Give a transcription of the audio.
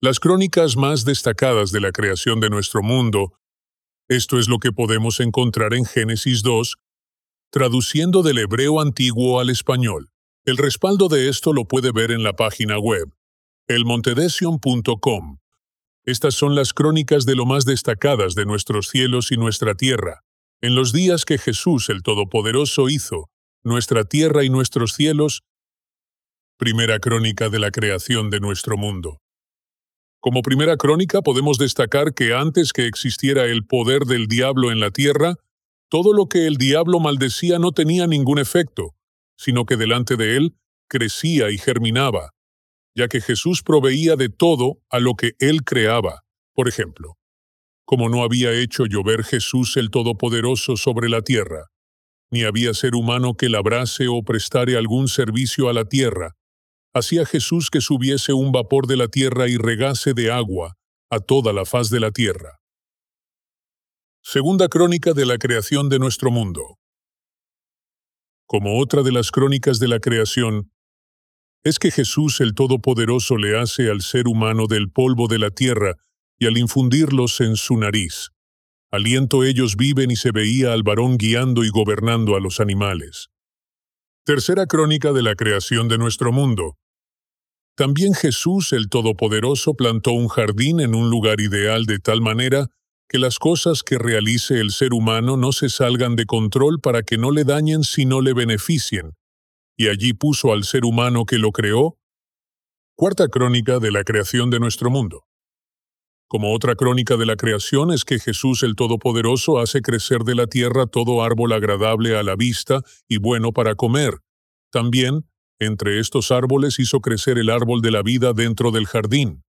Las crónicas más destacadas de la creación de nuestro mundo. Esto es lo que podemos encontrar en Génesis 2, traduciendo del hebreo antiguo al español. El respaldo de esto lo puede ver en la página web, elmontedesion.com. Estas son las crónicas de lo más destacadas de nuestros cielos y nuestra tierra. En los días que Jesús el Todopoderoso hizo nuestra tierra y nuestros cielos. Primera crónica de la creación de nuestro mundo. Como primera crónica podemos destacar que antes que existiera el poder del diablo en la tierra, todo lo que el diablo maldecía no tenía ningún efecto, sino que delante de él crecía y germinaba, ya que Jesús proveía de todo a lo que él creaba. Por ejemplo, como no había hecho llover Jesús el Todopoderoso sobre la tierra, ni había ser humano que labrase o prestare algún servicio a la tierra, hacía Jesús que subiese un vapor de la tierra y regase de agua a toda la faz de la tierra. Segunda crónica de la creación de nuestro mundo. Como otra de las crónicas de la creación, es que Jesús el Todopoderoso le hace al ser humano del polvo de la tierra y al infundirlos en su nariz. Aliento ellos viven y se veía al varón guiando y gobernando a los animales. Tercera crónica de la creación de nuestro mundo. También Jesús el Todopoderoso plantó un jardín en un lugar ideal de tal manera que las cosas que realice el ser humano no se salgan de control para que no le dañen sino le beneficien, y allí puso al ser humano que lo creó. Cuarta crónica de la creación de nuestro mundo. Como otra crónica de la creación es que Jesús el Todopoderoso hace crecer de la tierra todo árbol agradable a la vista y bueno para comer. También, entre estos árboles hizo crecer el árbol de la vida dentro del jardín.